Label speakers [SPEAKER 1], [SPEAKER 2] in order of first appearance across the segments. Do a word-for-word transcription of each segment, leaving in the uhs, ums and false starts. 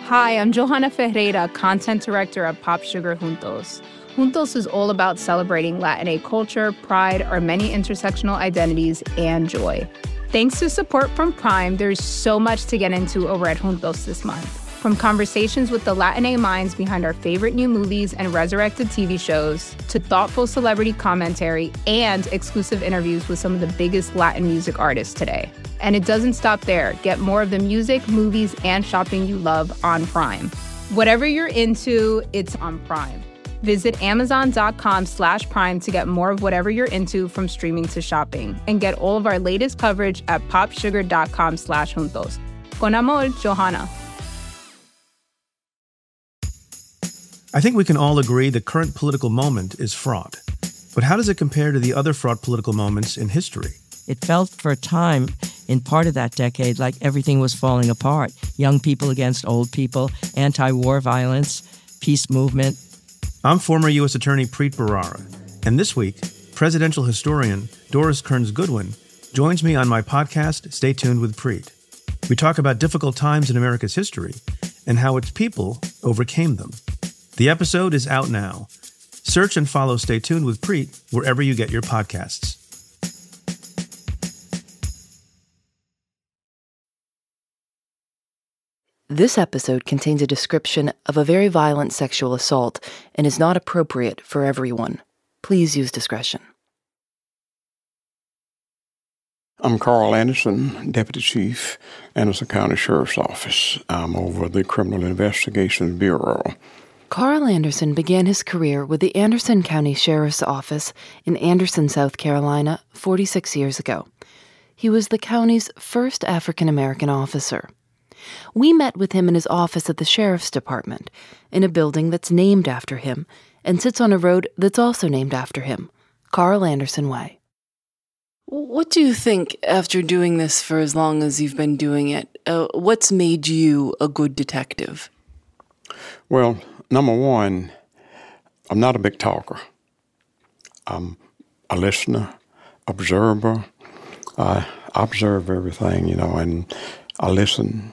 [SPEAKER 1] Hi, I'm Johanna Ferreira, content director at Pop Sugar Juntos. Juntos is all about celebrating Latinx culture, pride, our many intersectional identities, and joy. Thanks to support from Prime, there's so much to get into over at Juntos this month. From conversations with the Latinx minds behind our favorite new movies and resurrected T V shows, to thoughtful celebrity commentary and exclusive interviews with some of the biggest Latin music artists today. And it doesn't stop there. Get more of the music, movies, and shopping you love on Prime. Whatever you're into, it's on Prime. Visit amazon.com slash prime to get more of whatever you're into, from streaming to shopping. And get all of our latest coverage at popsugar.com slash juntos. Con amor, Johanna.
[SPEAKER 2] I think we can all agree the current political moment is fraught. But how does it compare to the other fraught political moments in history?
[SPEAKER 3] It felt for a time, in part of that decade, like everything was falling apart. Young people against old people, anti-war violence, peace movement.
[SPEAKER 2] I'm former U S Attorney Preet Bharara, and this week, presidential historian Doris Kearns Goodwin joins me on my podcast, Stay Tuned with Preet. We talk about difficult times in America's history and how its people overcame them. The episode is out now. Search and follow Stay Tuned with Preet wherever you get your podcasts.
[SPEAKER 4] This episode contains a description of a very violent sexual assault and is not appropriate for everyone. Please use discretion.
[SPEAKER 5] I'm Carl Anderson, Deputy Chief, Anderson County Sheriff's Office. I'm over the Criminal Investigations Bureau.
[SPEAKER 4] Carl Anderson began his career with the Anderson County Sheriff's Office in Anderson, South Carolina, forty-six years ago. He was the county's first African-American officer. We met with him in his office at the Sheriff's Department, in a building that's named after him and sits on a road that's also named after him, Carl Anderson Way.
[SPEAKER 6] What do you think, after doing this for as long as you've been doing it, uh, what's made you a good detective?
[SPEAKER 5] Well, number one, I'm not a big talker. I'm a listener, observer. I observe everything, you know, and I listen.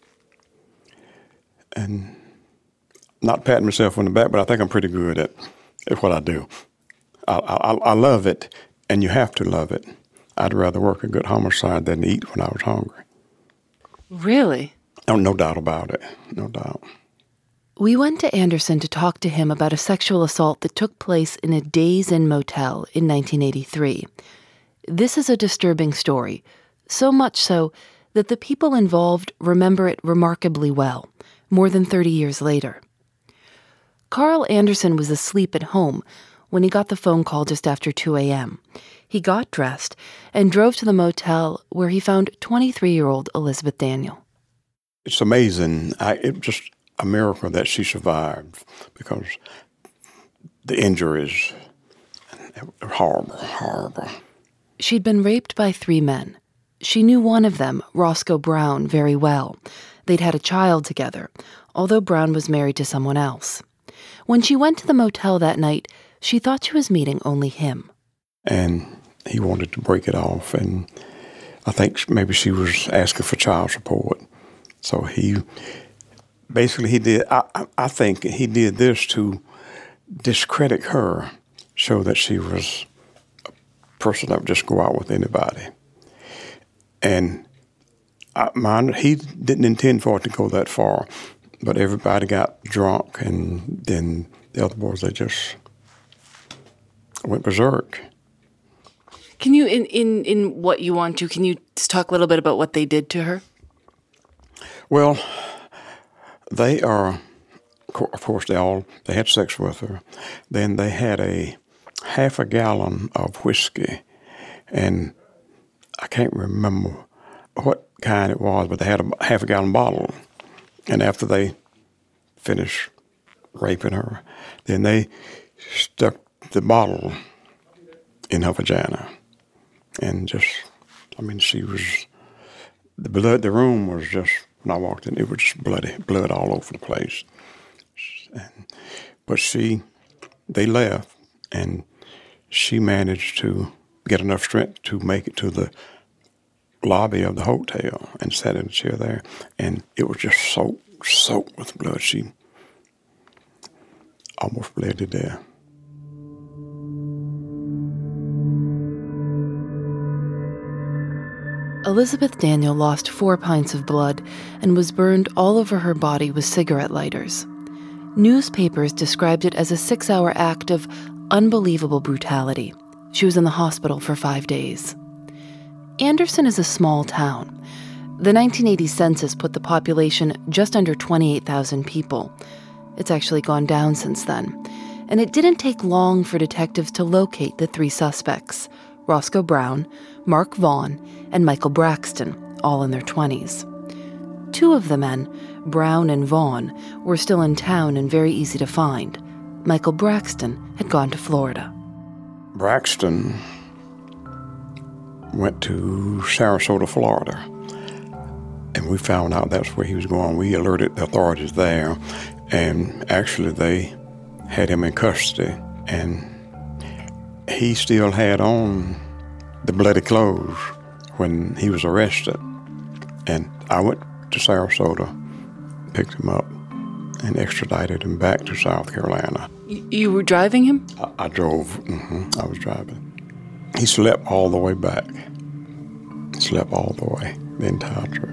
[SPEAKER 5] And not patting myself on the back, but I think I'm pretty good at, at what I do. I, I, I love it, and you have to love it. I'd rather work a good homicide than eat when I was hungry.
[SPEAKER 6] Really?
[SPEAKER 5] Oh, no doubt about it. No doubt.
[SPEAKER 4] We went to Anderson to talk to him about a sexual assault that took place in a Days Inn motel in nineteen eighty-three. This is a disturbing story, so much so that the people involved remember it remarkably well, more than thirty years later. Carl Anderson was asleep at home when he got the phone call just after two a.m. He got dressed and drove to the motel where he found twenty-three-year-old Elizabeth Daniel.
[SPEAKER 5] It's amazing. I, it was just a miracle that she survived, because the injuries were horrible, horrible.
[SPEAKER 4] She'd been raped by three men. She knew one of them, Roscoe Brown, very well. They'd had a child together, although Brown was married to someone else. When she went to the motel that night, she thought she was meeting only him.
[SPEAKER 5] And he wanted to break it off, and I think maybe she was asking for child support. So he, basically he did, I, I think he did this to discredit her, show that she was a person that would just go out with anybody. And I, mine, he didn't intend for it to go that far, but everybody got drunk, and then the other boys, they just went berserk.
[SPEAKER 6] Can you, in, in, in what you want to, can you talk a little bit about what they did to her?
[SPEAKER 5] Well, they are, of course, they all, they had sex with her. Then they had a half a gallon of whiskey, and I can't remember what kind it was, but they had a half a gallon bottle. And after they finished raping her, then they stuck the bottle in her vagina. And just, I mean, she was, the blood, the room was just, when I walked in, it was just bloody, blood all over the place. And, but she, they left, and she managed to get enough strength to make it to the lobby of the hotel and sat in a chair there. And it was just so soaked with blood. She almost bled to death.
[SPEAKER 4] Elizabeth Daniel lost four pints of blood and was burned all over her body with cigarette lighters. Newspapers described it as a six-hour act of unbelievable brutality. She was in the hospital for five days. Anderson is a small town. The nineteen eighty census put the population just under twenty-eight thousand people. It's actually gone down since then. And it didn't take long for detectives to locate the three suspects, Roscoe Brown, Mark Vaughn, and Michael Braxton, all in their twenties. Two of the men, Brown and Vaughn, were still in town and very easy to find. Michael Braxton had gone to Florida.
[SPEAKER 5] Braxton went to Sarasota, Florida, and we found out that's where he was going. We alerted the authorities there, and actually they had him in custody, and he still had on the bloody clothes when he was arrested. And I went to Sarasota, picked him up, and extradited him back to South Carolina.
[SPEAKER 6] Y- you were driving him?
[SPEAKER 5] I, I drove. Mm-hmm, I was driving. He slept all the way back. Slept all the way, the entire trip.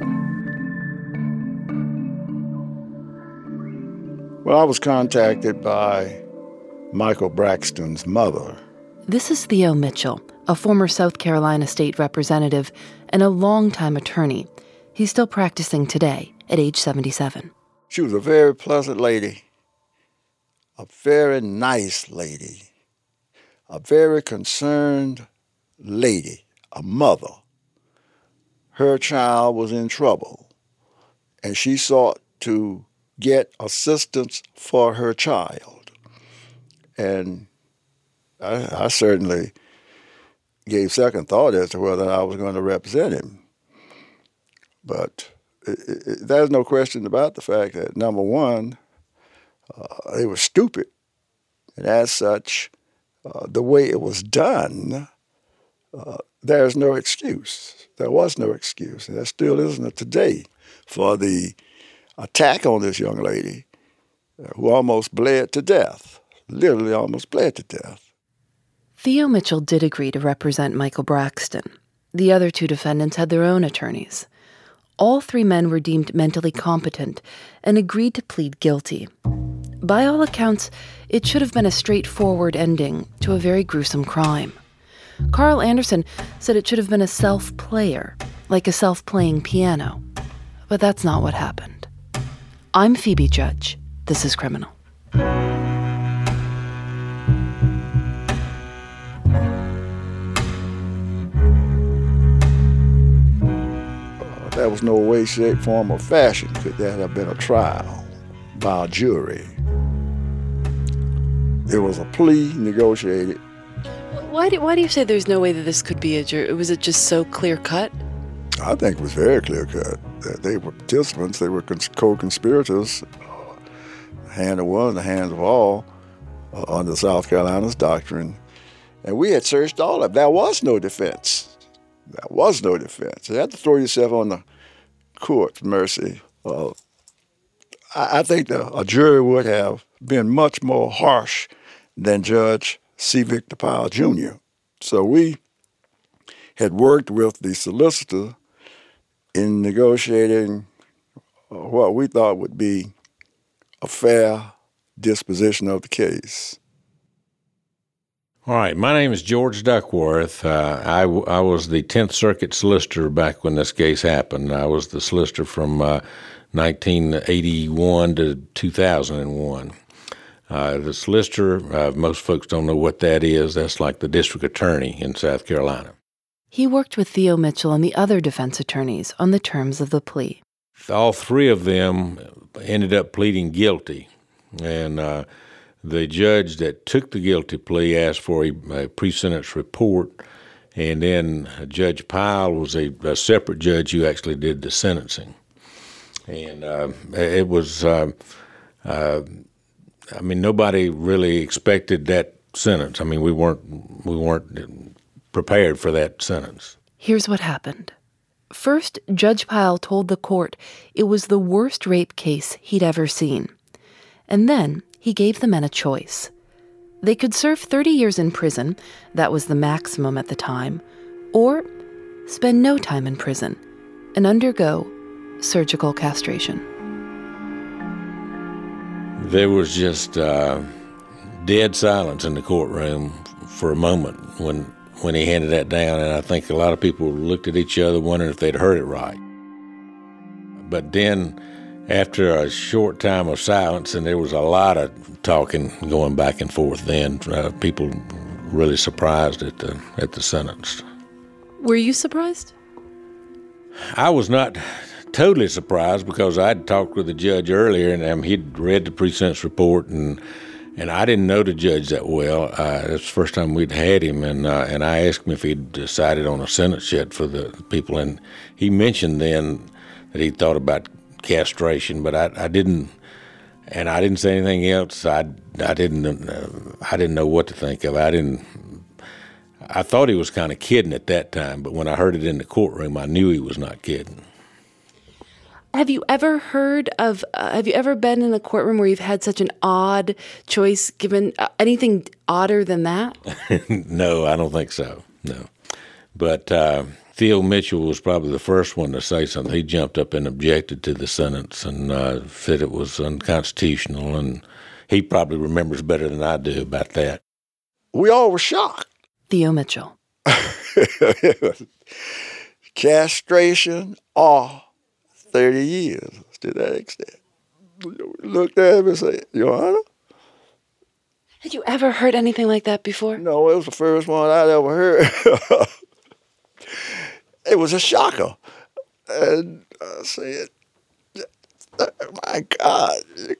[SPEAKER 7] Well, I was contacted by Michael Braxton's mother.
[SPEAKER 4] This is Theo Mitchell, a former South Carolina state representative and a longtime attorney. He's still practicing today at age seventy-seven.
[SPEAKER 7] She was a very pleasant lady, a very nice lady, a very concerned lady, a mother. Her child was in trouble, and she sought to get assistance for her child. And I, I certainly gave second thought as to whether I was going to represent him. But it, it, there's no question about the fact that, number one, uh, they were stupid. And as such, uh, the way it was done, uh, there's no excuse. There was no excuse. And there still isn't today for the attack on this young lady uh, who almost bled to death, literally almost bled to death.
[SPEAKER 4] Theo Mitchell did agree to represent Michael Braxton. The other two defendants had their own attorneys. All three men were deemed mentally competent and agreed to plead guilty. By all accounts, it should have been a straightforward ending to a very gruesome crime. Carl Anderson said it should have been a self-player, like a self-playing piano. But that's not what happened. I'm Phoebe Judge. This is Criminal.
[SPEAKER 7] There was no way, shape, form, or fashion could that have been a trial by a jury. It was a plea negotiated.
[SPEAKER 6] Why do, why do you say there's no way that this could be a jury? Was it just so clear-cut?
[SPEAKER 7] I think it was very clear-cut. That they were participants, they were co-conspirators, uh, hand of one, the hands of all, uh, under South Carolina's doctrine. And we had searched all of them. There was no defense. There was no defense. You had to throw yourself on the court's mercy. Uh, I, I think the, a jury would have been much more harsh than Judge C. Victor Powell, Junior So we had worked with the solicitor in negotiating what we thought would be a fair disposition of the case.
[SPEAKER 8] All right, my name is George Duckworth. Uh, I, w- I was the tenth Circuit solicitor back when this case happened. I was the solicitor from uh, nineteen eighty-one to two thousand one. Uh, the solicitor, uh, most folks don't know what that is. That's like the district attorney in South Carolina.
[SPEAKER 4] He worked with Theo Mitchell and the other defense attorneys on the terms of the plea.
[SPEAKER 8] All three of them ended up pleading guilty, and uh, the judge that took the guilty plea asked for a, a pre-sentence report, and then Judge Powell was a, a separate judge who actually did the sentencing. And uh, it was, uh, uh, I mean, nobody really expected that sentence. I mean, we weren't we weren't prepared for that sentence.
[SPEAKER 4] Here's what happened. First, Judge Pyle told the court it was the worst rape case he'd ever seen. And then he gave the men a choice. They could serve thirty years in prison, that was the maximum at the time, or spend no time in prison and undergo surgical castration.
[SPEAKER 8] There was just uh, dead silence in the courtroom for a moment when when he handed that down, and I think a lot of people looked at each other wondering if they'd heard it right. But then, after a short time of silence, and there was a lot of talking going back and forth then, uh, people really surprised at the at the sentence.
[SPEAKER 6] Were you surprised?
[SPEAKER 8] I was not totally surprised because I'd talked with the judge earlier, and um, he'd read the pre-sentence report, and and I didn't know the judge that well. Uh, that's the first time we'd had him, and uh, and I asked him if he'd decided on a sentence yet for the people, and he mentioned then that he thought about castration, but I, I didn't, and I didn't say anything else. I, I didn't uh, I didn't know what to think of. I didn't. I thought he was kind of kidding at that time, but when I heard it in the courtroom, I knew he was not kidding.
[SPEAKER 6] Have you ever heard of, uh, have you ever been in a courtroom where you've had such an odd choice given? Uh, anything odder than that?
[SPEAKER 8] No, I don't think so, no. But uh, Theo Mitchell was probably the first one to say something. He jumped up and objected to the sentence and uh, said it was unconstitutional, and he probably remembers better than I do about that.
[SPEAKER 7] We all were shocked.
[SPEAKER 4] Theo Mitchell.
[SPEAKER 7] Castration or thirty years to that extent. Looked at him and said, Your Honor?
[SPEAKER 6] Had you ever heard anything like that before?
[SPEAKER 7] No, it was the first one I'd ever heard. It was a shocker. And I said, my God.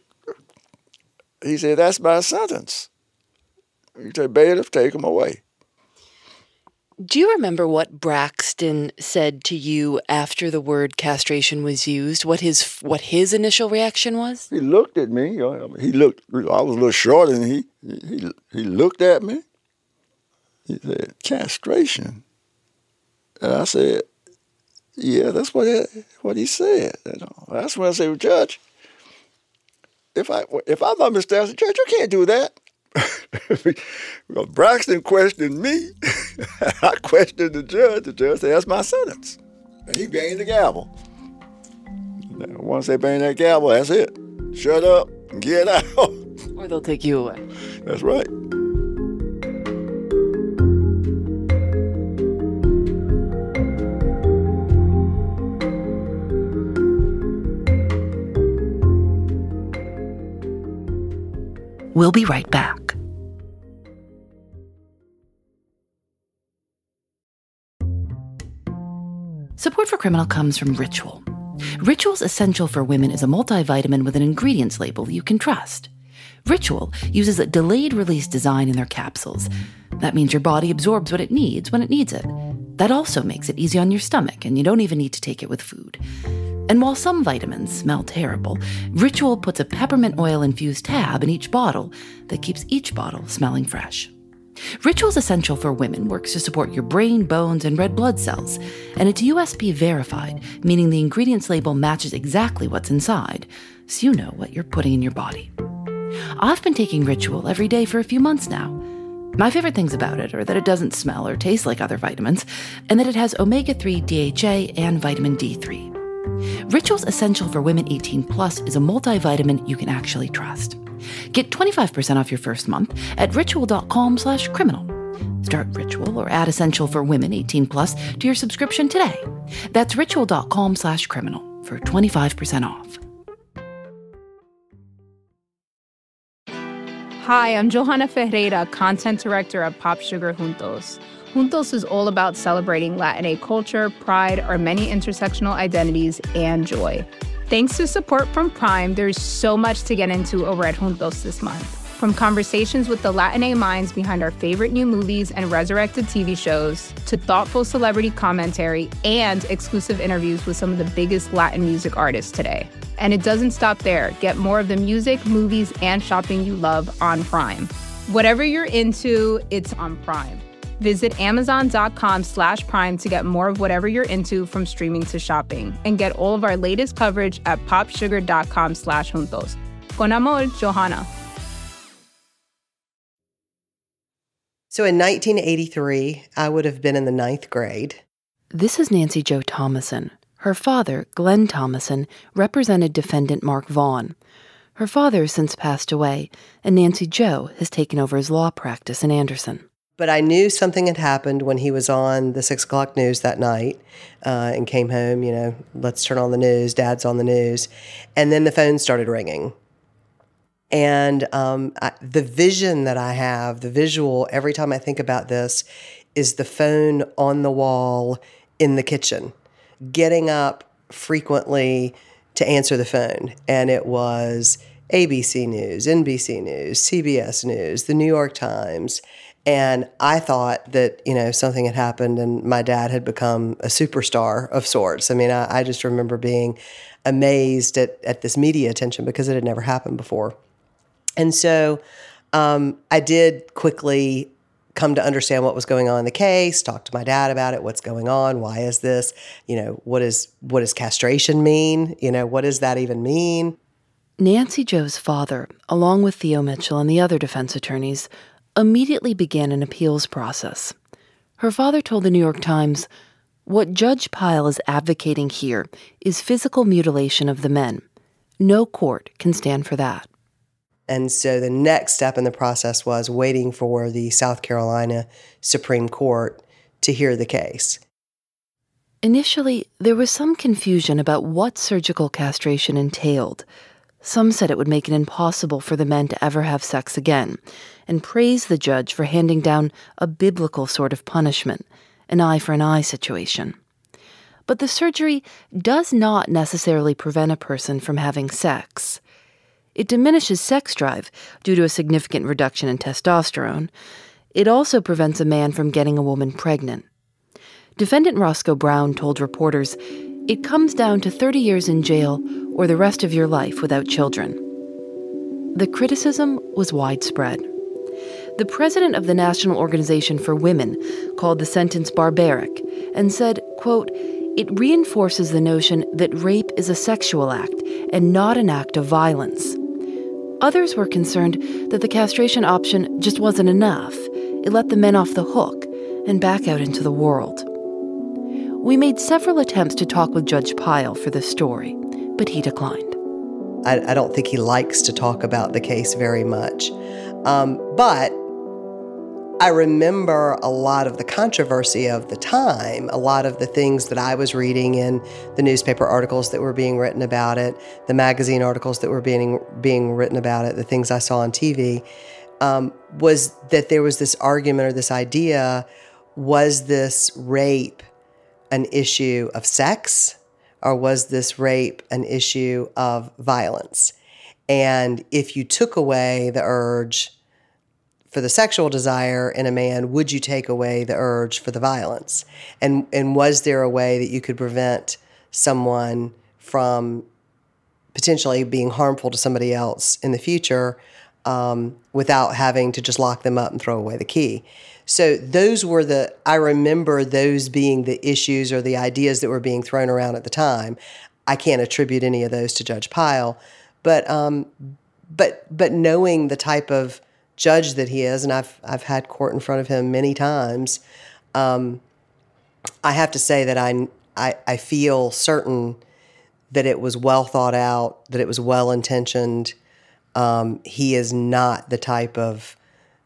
[SPEAKER 7] He said, that's my sentence. He said, bailiff, take him away.
[SPEAKER 6] Do you remember what Braxton said to you after the word castration was used? What his what his initial reaction was?
[SPEAKER 7] He looked at me. He looked. I was a little shorter than he. He he looked at me. He said, "Castration," and I said, "Yeah, that's what he, what he said." You know, that's when I said, well, "Judge, if I if I'm not mistaken, Judge, you can't do that." Well, Braxton questioned me. I questioned the judge. The judge said, that's my sentence. And he banged the gavel. Now, once they bang that gavel, that's it. Shut up and get out.
[SPEAKER 6] Or they'll take you away.
[SPEAKER 7] That's right.
[SPEAKER 4] We'll be right back. Support for Criminal comes from Ritual. Ritual's Essential for Women is a multivitamin with an ingredients label you can trust. Ritual uses a delayed-release design in their capsules. That means your body absorbs what it needs when it needs it. That also makes it easy on your stomach, and you don't even need to take it with food. And while some vitamins smell terrible, Ritual puts a peppermint oil-infused tab in each bottle that keeps each bottle smelling fresh. Ritual's Essential for Women works to support your brain, bones, and red blood cells, and it's U S P verified, meaning the ingredients label matches exactly what's inside, so you know what you're putting in your body. I've been taking Ritual every day for a few months now. My favorite things about it are that it doesn't smell or taste like other vitamins, and that it has omega three D H A and vitamin D three. Ritual's Essential for Women eighteen plus is a multivitamin you can actually trust. Get twenty-five percent off your first month at ritual.com slash criminal. Start Ritual or add Essential for Women eighteen plus to your subscription today. That's ritual.com slash criminal for twenty-five percent off.
[SPEAKER 1] Hi, I'm Johanna Ferreira, Content Director at Pop Sugar Juntos. Juntos is all about celebrating Latinx culture, pride, our many intersectional identities, and joy. Thanks to support from Prime, there's so much to get into over at Juntos this month. From conversations with the Latinx minds behind our favorite new movies and resurrected T V shows, to thoughtful celebrity commentary and exclusive interviews with some of the biggest Latin music artists today. And it doesn't stop there. Get more of the music, movies, and shopping you love on Prime. Whatever you're into, it's on Prime. Visit amazon.com slash prime to get more of whatever you're into, from streaming to shopping. And get all of our latest coverage at popsugar.com slash juntos. Con amor, Johanna.
[SPEAKER 9] So in nineteen eighty-three, I would have been in the ninth grade.
[SPEAKER 4] This is Nancy Jo Thomason. Her father, Glenn Thomason, represented defendant Mark Vaughn. Her father has since passed away, and Nancy Jo has taken over his law practice in Anderson.
[SPEAKER 9] But I knew something had happened when he was on the six o'clock news that night uh, and came home, you know, let's turn on the news, Dad's on the news. And then the phone started ringing. And um, I, the vision that I have, the visual, every time I think about this, is the phone on the wall in the kitchen, getting up frequently to answer the phone. And it was A B C News, N B C News, C B S News, the New York Times. And I thought that, you know, something had happened and my dad had become a superstar of sorts. I mean, I, I just remember being amazed at, at this media attention because it had never happened before. And so um, I did quickly come to understand what was going on in the case, talk to my dad about it, what's going on, why is this, you know, what is what does castration mean? You know, what does that even mean?
[SPEAKER 4] Nancy Jo's father, along with Theo Mitchell and the other defense attorneys, immediately began an appeals process. Her father told the New York Times, "What Judge Pyle is advocating here is physical mutilation of the men. No court can stand for that."
[SPEAKER 9] And so the next step in the process was waiting for the South Carolina Supreme Court to hear the case.
[SPEAKER 4] Initially, there was some confusion about what surgical castration entailed. Some said it would make it impossible for the men to ever have sex again, and praised the judge for handing down a biblical sort of punishment, an eye for an eye situation. But the surgery does not necessarily prevent a person from having sex. It diminishes sex drive due to a significant reduction in testosterone. It also prevents a man from getting a woman pregnant. Defendant Roscoe Brown told reporters, "It comes down to thirty years in jail or the rest of your life without children." The criticism was widespread. The president of the National Organization for Women called the sentence barbaric and said, quote, "It reinforces the notion that rape is a sexual act and not an act of violence." Others were concerned that the castration option just wasn't enough. It let the men off the hook and back out into the world. We made several attempts to talk with Judge Pyle for this story, but he declined.
[SPEAKER 9] I, I don't think he likes to talk about the case very much. Um, but I remember a lot of the controversy of the time, a lot of the things that I was reading in the newspaper articles that were being written about it, the magazine articles that were being being written about it, the things I saw on T V, um, was that there was this argument or this idea, was this rape an issue of sex or was this rape an issue of violence? And if you took away the urge for the sexual desire in a man, would you take away the urge for the violence? And and was there a way that you could prevent someone from potentially being harmful to somebody else in the future um, without having to just lock them up and throw away the key? So those were the, I remember those being the issues or the ideas that were being thrown around at the time. I can't attribute any of those to Judge Pyle, but um, but but knowing the type of judge that he is, and I've I've had court in front of him many times, um, I have to say that I, I I feel certain that it was well thought out, that it was well intentioned. Um, he is not the type of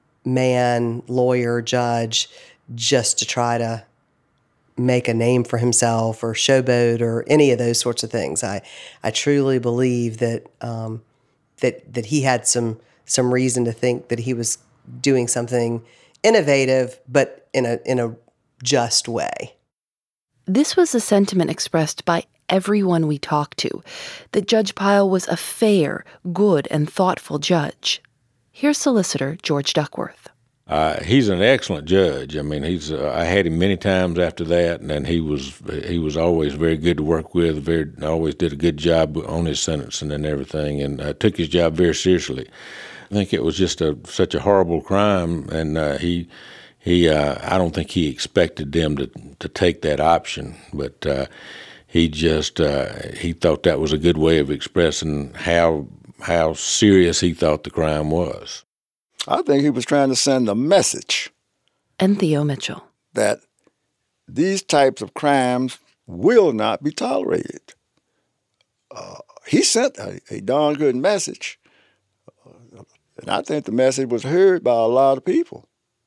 [SPEAKER 9] man, lawyer, judge, just to try to make a name for himself or showboat or any of those sorts of things. I I truly believe that um, that that he had some. some reason to think that he was doing something innovative, but in a in a just way.
[SPEAKER 4] This was a sentiment expressed by everyone we talked to, that Judge Pyle was a fair, good, and thoughtful judge. Here's solicitor George Duckworth.
[SPEAKER 8] Uh, he's an excellent judge. I mean, he's. Uh, I had him many times after that, and he was he was always very good to work with. Very always did a good job on his sentencing and everything, and uh, took his job very seriously. I think it was just a such a horrible crime, and uh, he he uh, I don't think he expected them to to take that option, but uh, he just uh, he thought that was a good way of expressing how how serious he thought the crime was.
[SPEAKER 7] I think he was trying to send a message.
[SPEAKER 4] And Theo Mitchell.
[SPEAKER 7] That these types of crimes will not be tolerated. Uh, he sent a, a darn good message. Uh, and I think the message was heard by a lot of people.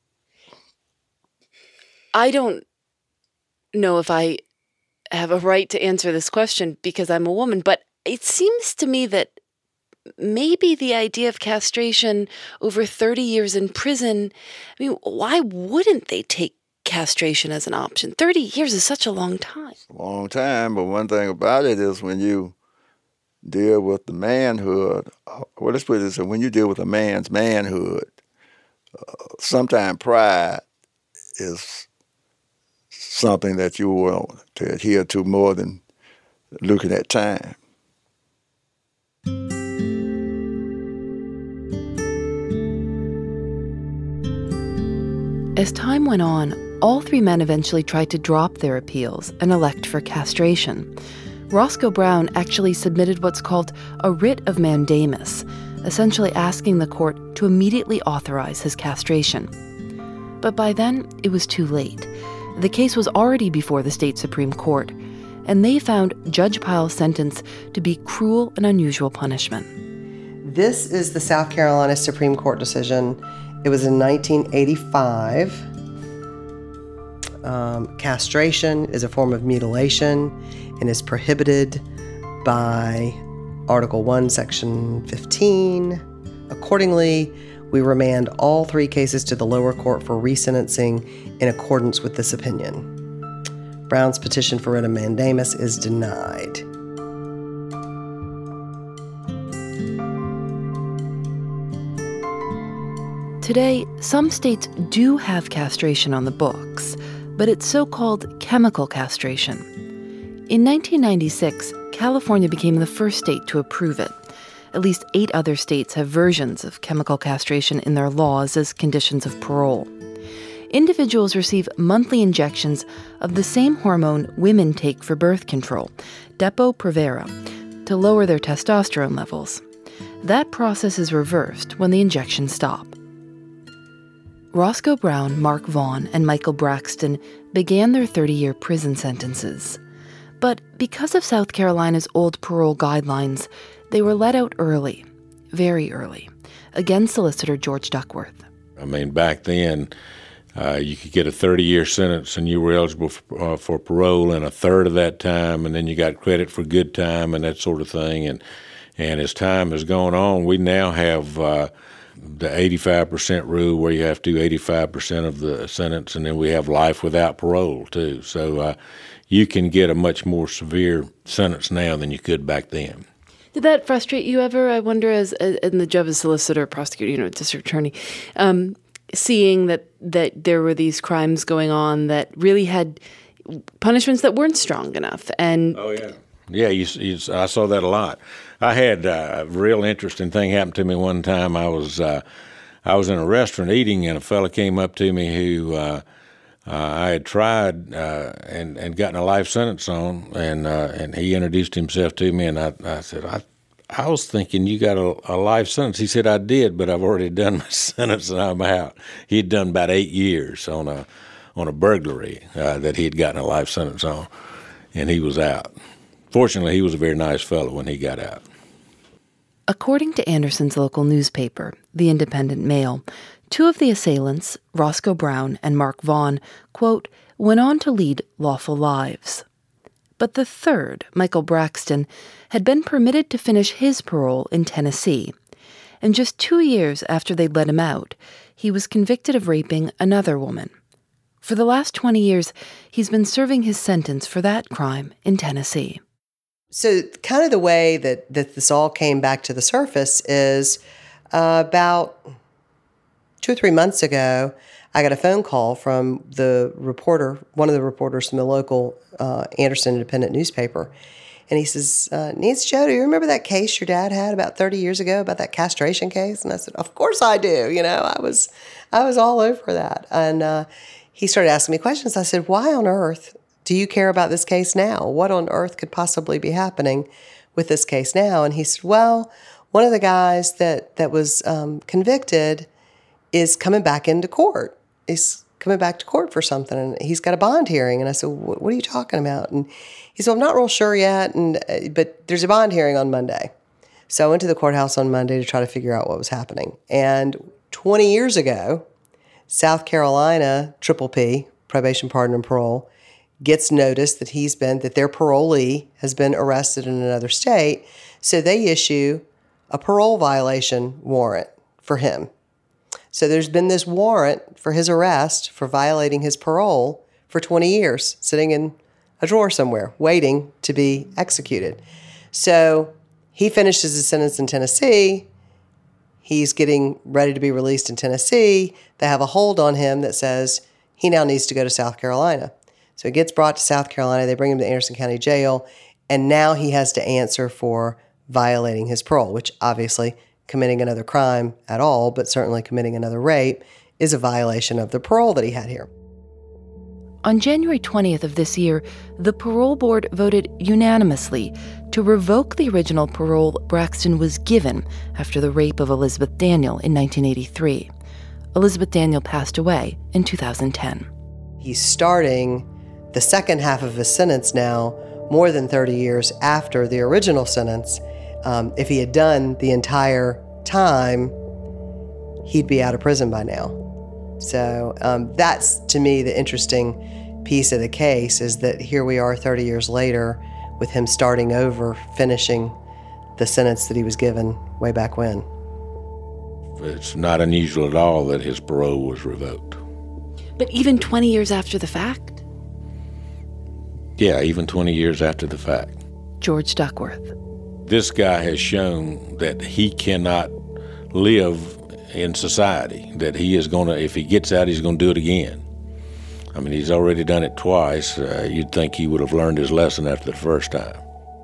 [SPEAKER 6] I don't know if I have a right to answer this question because I'm a woman, but it seems to me that maybe the idea of castration over thirty years in prison, I mean, why wouldn't they take castration as an option? thirty years is such a long time.
[SPEAKER 7] It's a long time, but one thing about it is when you deal with the manhood, well, let's put it this way, when you deal with a man's manhood, uh, sometimes pride is something that you want to adhere to more than looking at time.
[SPEAKER 4] As time went on, all three men eventually tried to drop their appeals and elect for castration. Roscoe Brown actually submitted what's called a writ of mandamus, essentially asking the court to immediately authorize his castration. But by then, it was too late. The case was already before the state Supreme Court, and they found Judge Pyle's sentence to be cruel and unusual punishment.
[SPEAKER 9] This is the South Carolina Supreme Court decision. It was in nineteen eighty-five. Um, castration is a form of mutilation and is prohibited by Article one, Section fifteen. Accordingly, we remand all three cases to the lower court for resentencing in accordance with this opinion. Brown's petition for writ of mandamus is denied.
[SPEAKER 4] Today, some states do have castration on the books, but it's so-called chemical castration. In nineteen ninety-six, California became the first state to approve it. At least eight other states have versions of chemical castration in their laws as conditions of parole. Individuals receive monthly injections of the same hormone women take for birth control, Depo-Provera, to lower their testosterone levels. That process is reversed when the injections stop. Roscoe Brown, Mark Vaughn, and Michael Braxton began their thirty-year prison sentences. But because of South Carolina's old parole guidelines, they were let out early, very early, against Solicitor George Duckworth.
[SPEAKER 8] I mean, back then, uh, you could get a thirty-year sentence and you were eligible for, uh, for parole in a third of that time, and then you got credit for good time and that sort of thing. And, and as time has gone on, we now have uh, the eighty-five percent rule where you have to do eighty-five percent of the sentence, and then we have life without parole, too. So uh, you can get a much more severe sentence now than you could back then.
[SPEAKER 6] Did that frustrate you ever? I wonder, as, as in the job as solicitor, prosecutor, you know, district attorney, um, seeing that, that there were these crimes going on that really had punishments that weren't strong enough. And
[SPEAKER 8] oh, yeah. Yeah, you, you, I saw that a lot. I had uh, a real interesting thing happen to me one time. I was uh, I was in a restaurant eating, and a fella came up to me who uh, uh, I had tried uh, and and gotten a life sentence on, and uh, and he introduced himself to me, and I, I said, I I was thinking you got a, a life sentence. He said, I did, but I've already done my sentence, and I'm out. He'd done about eight years on a on a burglary uh, that he'd gotten a life sentence on, and he was out. Fortunately, he was a very nice fellow when he got out.
[SPEAKER 4] According to Anderson's local newspaper, The Independent Mail, two of the assailants, Roscoe Brown and Mark Vaughn, quote, went on to lead lawful lives. But the third, Michael Braxton, had been permitted to finish his parole in Tennessee. And just two years after they'd let him out, he was convicted of raping another woman. For the last twenty years, he's been serving his sentence for that crime in Tennessee.
[SPEAKER 9] So kind of the way that, that this all came back to the surface is uh, about two or three months ago, I got a phone call from the reporter, one of the reporters from the local uh, Anderson Independent newspaper. And he says, uh, Niece Jo, do you remember that case your dad had about thirty years ago, about that castration case? And I said, of course I do. You know, I was I was all over that. And uh, he started asking me questions. I said, why on earth do you care about this case now? What on earth could possibly be happening with this case now? And he said, well, one of the guys that, that was um, convicted is coming back into court. He's coming back to court for something, and he's got a bond hearing. And I said, what are you talking about? And he said, I'm not real sure yet, and uh, but there's a bond hearing on Monday. So I went to the courthouse on Monday to try to figure out what was happening. And twenty years ago, South Carolina, Triple P, probation, pardon, and parole, gets notice that he's been, that their parolee has been arrested in another state. So they issue a parole violation warrant for him. So there's been this warrant for his arrest for violating his parole for twenty years, sitting in a drawer somewhere, waiting to be executed. So he finishes his sentence in Tennessee. He's getting ready to be released in Tennessee. They have a hold on him that says he now needs to go to South Carolina. So he gets brought to South Carolina. They bring him to Anderson County Jail, and now he has to answer for violating his parole, which obviously committing another crime at all, but certainly committing another rape, is a violation of the parole that he had here.
[SPEAKER 4] On January twentieth of this year, the parole board voted unanimously to revoke the original parole Braxton was given after the rape of Elizabeth Daniel in nineteen eighty-three. Elizabeth Daniel passed away in two thousand ten.
[SPEAKER 9] He's starting the second half of his sentence now, more than thirty years after the original sentence. Um, if he had done the entire time, he'd be out of prison by now. So um, that's, to me, the interesting piece of the case, is that here we are thirty years later with him starting over, finishing the sentence that he was given way back when.
[SPEAKER 8] It's not unusual at all that his parole was revoked.
[SPEAKER 6] But even twenty years after the fact?
[SPEAKER 8] Yeah, even twenty years after the fact.
[SPEAKER 6] George Duckworth.
[SPEAKER 8] This guy has shown that he cannot live in society, that he is going to, if he gets out, he's going to do it again. I mean, he's already done it twice. Uh, you'd think he would have learned his lesson after the first time.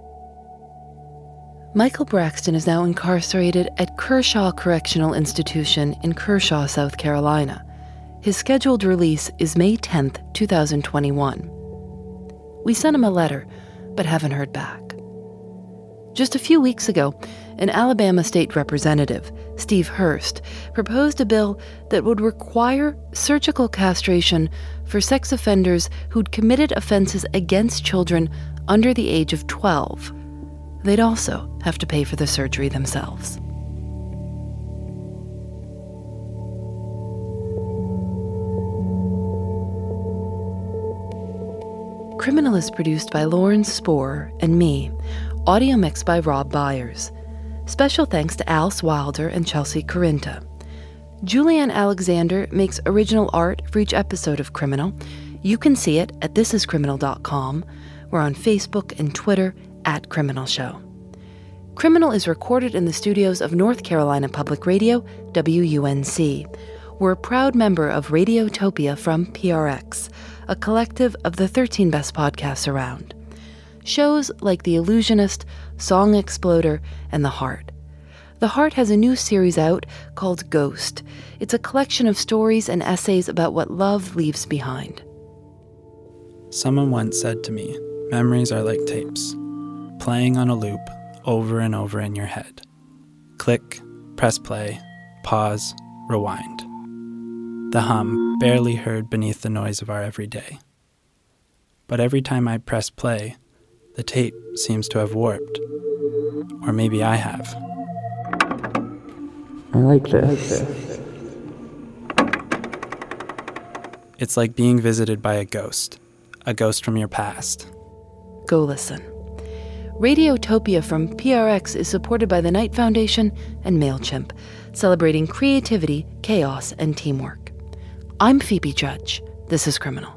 [SPEAKER 6] Michael Braxton is now incarcerated at Kershaw Correctional Institution in Kershaw, South Carolina. His scheduled release is May tenth, twenty twenty-one. We sent him a letter, but haven't heard back. Just a few weeks ago, an Alabama state representative, Steve Hurst, proposed a bill that would require surgical castration for sex offenders who'd committed offenses against children under the age of twelve. They'd also have to pay for the surgery themselves. Criminal is produced by Lauren Sporer and me. Audio mixed by Rob Byers. Special thanks to Alice Wilder and Chelsea Corinta. Julianne Alexander makes original art for each episode of Criminal. You can see it at this is criminal dot com. We're on Facebook and Twitter at Criminal Show. Criminal is recorded in the studios of North Carolina Public Radio, W U N C. We're a proud member of Radiotopia from P R X, a collective of the thirteen best podcasts around. Shows like The Illusionist, Song Exploder, and The Heart. The Heart has a new series out called Ghost. It's a collection of stories and essays about what love leaves behind.
[SPEAKER 10] Someone once said to me, memories are like tapes, playing on a loop over and over in your head. Click, press play, pause, rewind. The hum barely heard beneath the noise of our everyday. But every time I press play, the tape seems to have warped. Or maybe I have.
[SPEAKER 3] I like this.
[SPEAKER 10] It's like being visited by a ghost. A ghost from your past.
[SPEAKER 6] Go listen. Radiotopia from P R X is supported by the Knight Foundation and MailChimp, celebrating creativity, chaos, and teamwork. I'm Phoebe Judge. This is Criminal.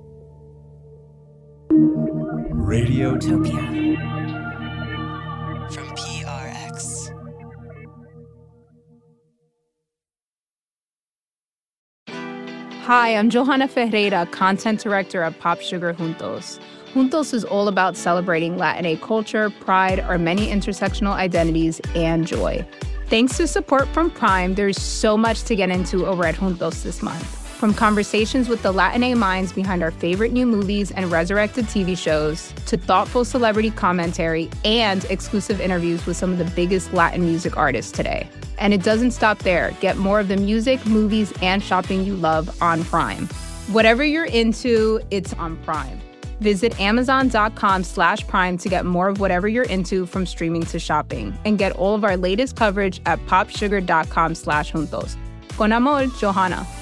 [SPEAKER 11] Radiotopia
[SPEAKER 9] from P R X.
[SPEAKER 1] Hi, I'm Johanna Ferreira, Content Director at Pop Sugar Juntos. Juntos is all about celebrating Latinx culture, pride, our many intersectional identities, and joy. Thanks to support from Prime, there's so much to get into over at Juntos this month. From conversations with the Latinx minds behind our favorite new movies and resurrected T V shows, to thoughtful celebrity commentary and exclusive interviews with some of the biggest Latin music artists today. And it doesn't stop there. Get more of the music, movies, and shopping you love on Prime. Whatever you're into, it's on Prime. Visit amazon.com slash prime to get more of whatever you're into, from streaming to shopping. And get all of our latest coverage at popsugar.com slash juntos. Con amor, Johanna.